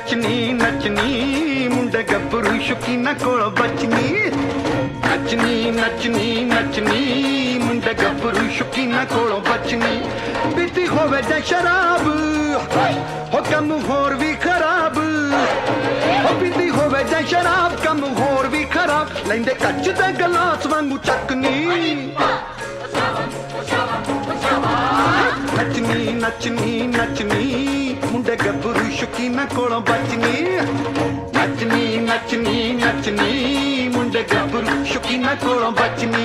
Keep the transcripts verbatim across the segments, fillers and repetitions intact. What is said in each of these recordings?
नचनी नचनी मुंडे गभरू शौकीना कोलों बचनी नचनी नचनी नचनी मुंडे गभरू शौकीना कोलों बचनी पीती होवे जां शराब हो कम होर भी खराब हो पीती होवे जां शराब कम होर भी खराब लैंदे कच दे गलास वांगू चकनी नचनी नचनी नचनी मुंडे गभरू शौकीना कोलों बचनी नचनी नचनी नचनी मुंडे गभरू शौकीना कोलों बचनी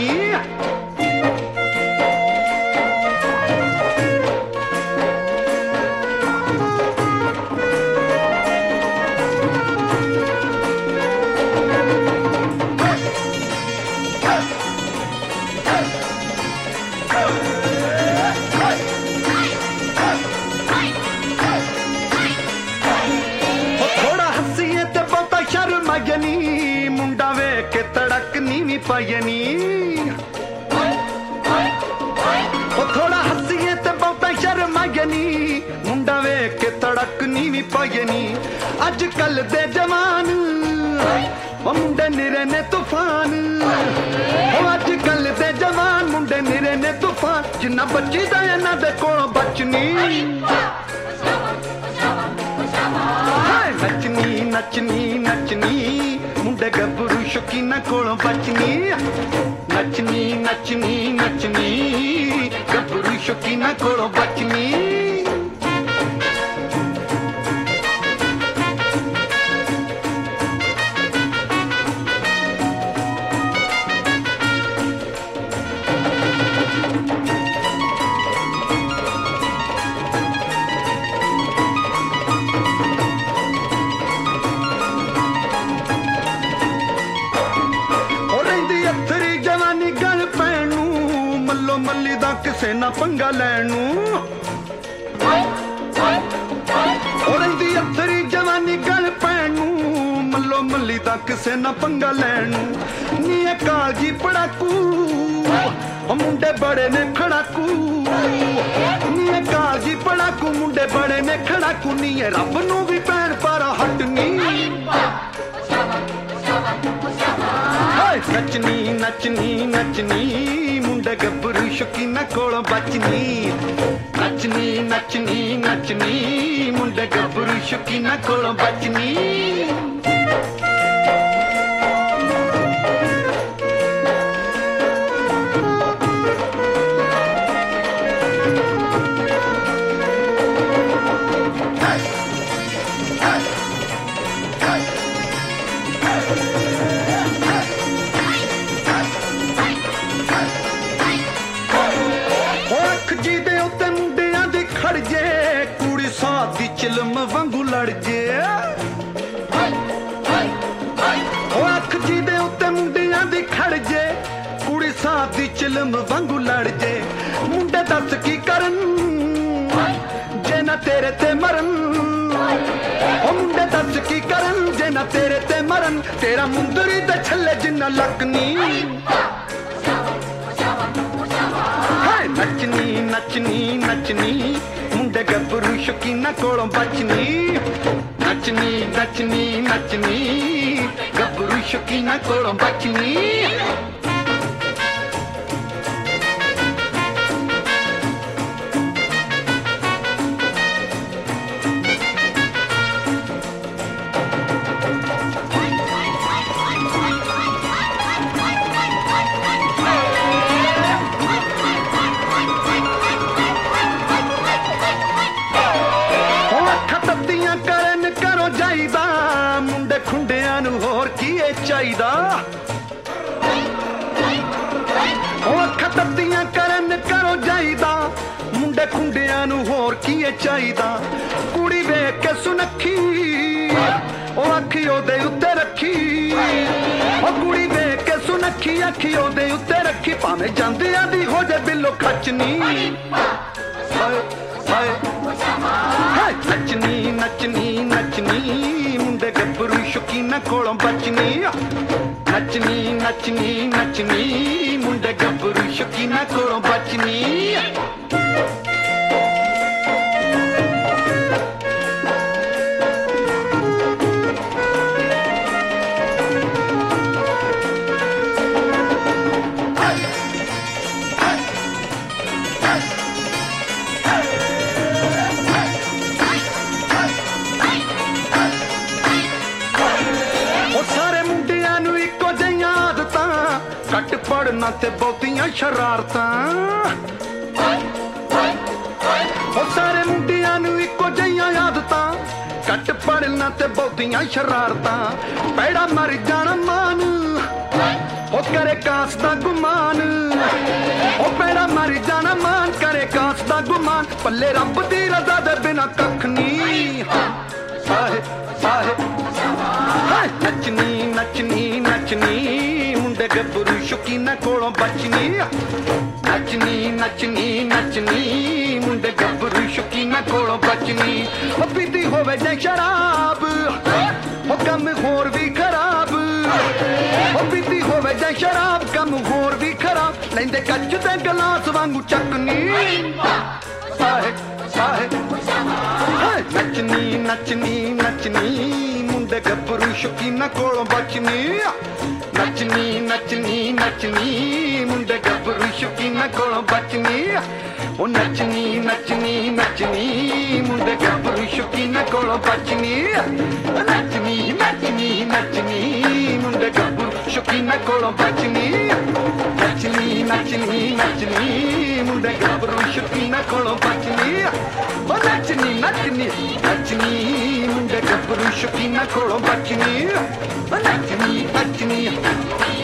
मुंडा वे के तड़क नीवी पायनी थोड़ा हसीए ते बहुता शर्मायनी मुंडा वे के तड़क नीवी पायनी अजकल दे जवान मुंडे निरे ने तूफान अजकल दे जवान मुंडे निरे ने तूफान जिन्ना बच्ची दा इन्हां दे कोलों बचनी नचनी नचनी नचनी मुंडे गभरू शौकीना कोलों बचनी नचनी नचनी नचनी गभरू शौकीना कोलों बचनी मल्ली दा किसे ना पंगा लैनू रहिंदी अथरी जवानी गल पैनू मल्लो मल्ली दा किसे ना पंगा लैनू नी कालजी पड़ाकू मुंडे बड़े ने खड़ाकू नी कालजी पड़ाकू मुंडे बड़े ने खड़ाकू नी रब नू भी भैन पर हटनी नचनी नचनी नचनी मुंडे गभरू शौकीना कोलों बचनी नचनी नचनी नचनी मुंडे गभरू शौकीना कोलों बचनी कुड़ी सादी चिलम वांगू लड़ जे अख जी दे उत्ते मुंडियां दी खड़ जे कुड़ी सादी चिलम वांगू लड़ जे मुंडे दस की करन जे ना तेरे ते मरन ओ मुंडे दस की करन जे ना तेरे ते मरन तेरा मुंदरी दे छल्ले जिन्ना लकनी नचनी नचनी नचनी मुंडे गभरू शौकीना कोलों बचनी नचनी नचनी नचनी गभरू शौकीना कोलों बचनी मुंडे खुंडियां नू होर की चाहिदा अखां तत्तियां करन करो जाईदा मुंडे खुंडियां नू होर की चाहिदा कुड़ी वेख के सुनखी ओ अखी ओदे उत्ते रखी ओ कुड़ी वेख के सुनखी अखी ओदे उत्ते रखी भावें जांदियां दी हो जाए बिलो खचनी नचनी नचनी नचनी मुंडे गभरू शौकीना कोलों बचनी नचनी नचनी नचनी मुंडे गभरू शौकीना कोलों बचनी ਕੱਟ ਪੜਨਾ ਤੇ ਬਹੁਤੀਆਂ ਸ਼ਰਾਰਤਾਂ ਉਹ ਸਾਰੇ ਮੁੰਡਿਆਂ ਨੂੰ ਇੱਕੋ ਜਿਹੀਆਂ ਆਦਤਾਂ ਕੱਟ ਪੜਨਾ ਤੇ ਬਹੁਤੀਆਂ ਸ਼ਰਾਰਤਾਂ ਪੈੜਾ ਮਰ ਜਾਣਾ ਮਾਨ ਉਹ ਕਰੇ ਕਾਸ ਦਾ ਗੁਮਾਨ ਉਹ ਪੈੜਾ ਮਰ ਜਾਣਾ ਮਾਨ ਕਰੇ ਕਾਸ ਦਾ ਗੁਮਾਨ ਪੱਲੇ ਰੱਬ ਦੀ ਰਜ਼ਾ ਦੇ ਬਿਨਾ ਕੱਖ ਨਹੀਂ ਸਾਹੇ ਸਾਹੇ ਨੱਚਣੀ ਨੱਚਣੀ ਨੱਚਣੀ ਮੁੰਡੇ ਗੱਭਰੂ ਸ਼ੌਕੀਨਾਂ ਕੋਲੋਂ ਬਚਣੀ ਨੱਚਣੀ ਨੱਚਣੀ ਨੱਚਣੀ ਮੁੰਡੇ ਗੱਭਰੂ ਸ਼ੌਕੀਨਾਂ ਕੋਲੋਂ ਬਚਣੀ ਉਹ ਪੀਤੀ ਹੋਵੇ ਜੇ ਸ਼ਰਾਬ ਉਹ ਕੰਮ ਹੋਰ ਵੀ ਖਰਾਬ ਉਹ ਪੀਤੀ ਹੋਵੇ ਜੇ ਸ਼ਰਾਬ ਕੰਮ ਹੋਰ ਵੀ ਖਰਾਬ ਲੈਂਦੇ ਕੱਚ ਦੇ ਗਲਾਸ ਵਾਂਗੂ ਚੱਕਣੀ ਸਾਹੇ ਸਾਹੇ ਨੱਚਣੀ ਨੱਚਣੀ ਨੱਚਣੀ ਮੁੰਡੇ ਗੱਭਰੂ ਸ਼ੌਕੀਨਾਂ ਕੋਲੋਂ ਬਚਣੀ ਨੱਚਣੀ ਨੱਚਣੀ ਨੱਚਣੀ ਮੁੰਡੇ ਗੱਭਰੂ ਸ਼ੌਕੀਨਾਂ ਕੋਲੋਂ ਬਚਣੀ ਉਹ ਨੱਚਣੀ ਨੱਚਣੀ ਨੱਚਣੀ ਮੁੰਡੇ ਗੱਭਰੂ ਸ਼ੌਕੀਨਾਂ ਕੋਲੋਂ ਬਚਣੀ ਨੱਚਣੀ ਨੱਚਣੀ ਨੱਚਣੀ ਮੁੰਡੇ ਗੱਭਰੂ ਸ਼ੌਕੀਨਾਂ ਕੋਲੋਂ ਬਚਣੀ ਨੱਚਣੀ ਨੱਚਣੀ ਨੱਚਣੀ ਮੁੰਡੇ ਗੱਭਰੂ ਸ਼ੌਕੀਨਾਂ ਕੋਲੋਂ ਬਚਣੀ ਉਹ ਨੱਚਣੀ ਨੱਚਣੀ ਨੱਚਣੀ ਮੁੰਡੇ ਗੱਭਰੂ ਸ਼ੌਕੀਨਾਂ ਕੋਲੋਂ ਬਚਣੀ ਉਹ ਨੱਚਣੀ ਨੱਚਣੀ